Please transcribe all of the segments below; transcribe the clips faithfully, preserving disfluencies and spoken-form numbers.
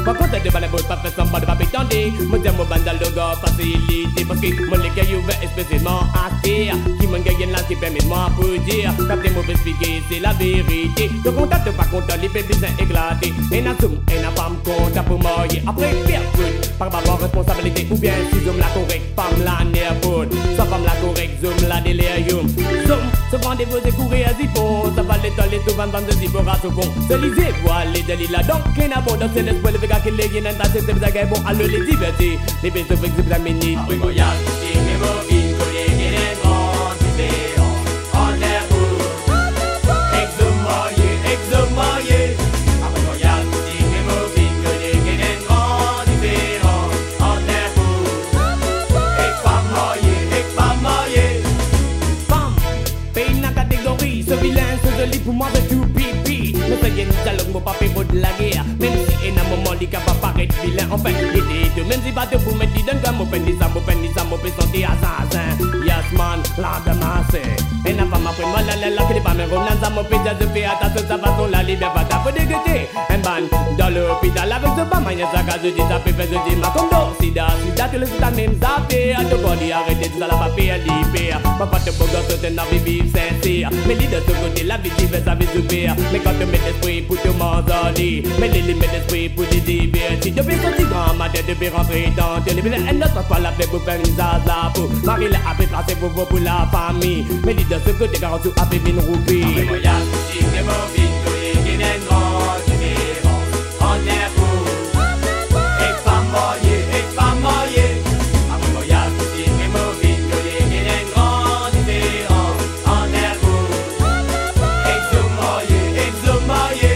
Par contre de balabot pas fait semblant de pas pétender. Moi j'aime mon bandal de gars facilité. Parce que moi les cailloux veulent spécialement acheter. Qui m'en gagne là qui permet de moi pour dire. T'as des mauvais expliquer c'est la vérité. De contact pas content les bébés sont éclatés. Et n'a zoom et n'a pas me compte pour moi. Après faire good par rapport responsabilité. Ou bien si zoom la correcte femme la nerveux. Soit femme la correcte zoom la délirium. Zoom se prend des vœux et courir à zippo. Ça va les toilettes tout vingt de zippo à ce con. Se lisez voilà les délits là donc qu'il n'a pas dans ce l'espoir le gars qui les gagne dans cette c'est bon à le les divertir. Les bêtes avec des examiner. Après moi y'a des mémories collègues et grands différents. En l'air pour exomoyer, exomoyer. Après moi y'a des mémories collègues et grands différents. En l'air pour exfamoyer, exfamoyer. Femme, pays na catégorie. Ce vilain se lit pour moi de tout pipi. Ne soyez ni dialogue, mon papier pour de la guerre. Même si et un moment, les gars va paraître vilain. Enfin, l'idée de même si pas de vous mettre dit d'un gars, mon peine, ça, mon peine, ça, mon peine, santé, assassin. Yes, man, la de masse. Et n'a pas ma prime, la la la, que les pas mes romans, ça, mon peine, je fais attention, ça va son la liberté, pas d'à dégueter. Un ban dans l'hôpital avec ce bas, il y a ça, je dis, ça fait, je dis, ma condo, sida, sida, tu le sais, ta même, ça fait, à te body, arrêtez, ça, la papier, à l'hyper. Ma patte de bourgeois, c'est un avis vivre sincère. Mais l'idée de ce côté, la vie, ça va super. Mais quand tu mets l'esprit pour te manger, mais les limites d'esprit pour te divertir. Depuis que tu grand, ma tête devait rentrer dans tes limites. Elle ne sera pas la paix pour faire une zaza pour Marie l'a appelé placé pour vous pour la famille. Mais l'idée de ce côté, car tu as fait une roupie. Après moi, y'a ce qui est mon vie, qui est grand, différent. En est pour exfamoyer, exfamoyer. Après moi, y'a ce qui est mon vie, qui est grand, différent. En est pour exomoyer, exomoyer.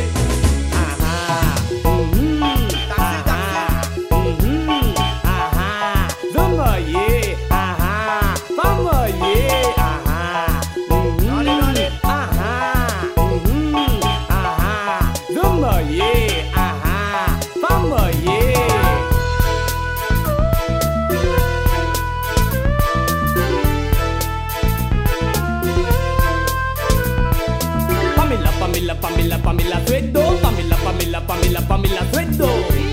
Pamela, Pamela, Pamela, Suedo. Pamela, Pamela, Pamela, Pamela, Suedo.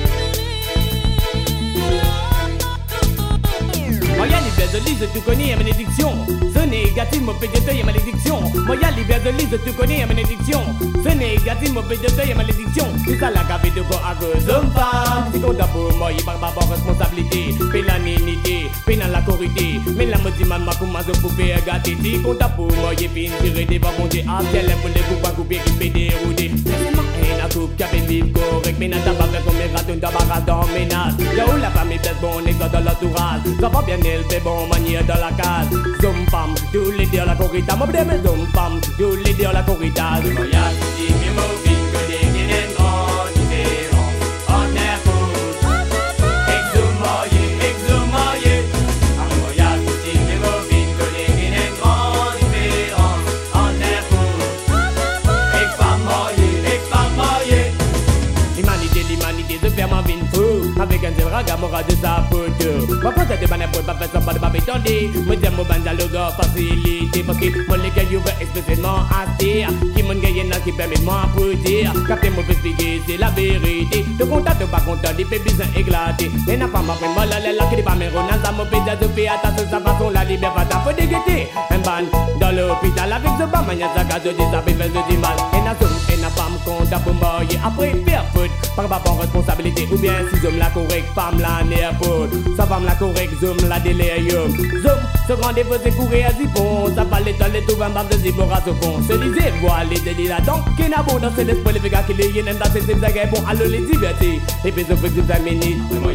Moya libère de lise, tu connais ma bénédiction. Ce négatif me fait de deuil et malédiction. Moya libère de lise, tu connais ma bénédiction. Ce négatif me fait de deuil et malédiction. C'est ça la cavité de quoi à cause d'une femme. C'est qu'on t'a pour moi, il parle pas responsabilité. Pénaninité, pénal la corrité. Mais la maudit maman commence à couper à gâter. C'est qu'on t'a pour moi, il fait une tirée des bas monter. Ah, c'est l'aime pour les coups à couper qui fait dérouler. La coupe qui a fait vivre correct. Mais n'a pas fait comme les ratons d'abord dans ménage. Y'a où la famille peut-être bon, les gars dans l'entourage. Ça va bien élevé, bon manière dans la case. Zoom pam, tous les deux la corrida. Mon bébé, zoom pam, tous les deux la corrida. Zoom ya, si mi movie, que des guinées grands, différents. En air pour exomoyer, exomoyer. Après ya, si mi movie, que des guinées grands, différents. En air pour exfamoyer, exfamoyer. L'humanité, l'humanité de faire ma vie fou. Avec un zèle ragamora de sa photo. Ma pote de banane pour pas faire ça, pas de pas m'étendre. Moi j'aime mon bandal le gars facilité. Parce que moi les gars you veulent spécialement acheter. Qui m'en gagne là qui permet de moi pour dire. Capter mon expliquer c'est la vérité. De contact pas content, des bébés sont éclatés. Mais n'a pas ma prime, la la la, qui n'est pas mes renards. Ça m'a fait de faire attention, ça va son la liberté, ça peut dégueter. Un ban dans l'hôpital avec ce bas, il y a ça qu'à se dire, ça fait faire du mal. Et n'a somme, et n'a pas me compte pour moi. Après faire faute, par rapport à responsabilité. Ou bien si zoom la correcte, femme la nerveux. Sa femme la correcte, zoom la délirium. Zoom, ce rendez-vous c'est courir à zipon. Ça va les toilettes tout vingt de zippo à ce con. Se lisez, voilà les délits là. Donc, qu'il n'a bon dans ce l'espoir, les gars qui les yénent dans ces zègues. Bon, allô les divertir. Et puis, ça fait des minutes.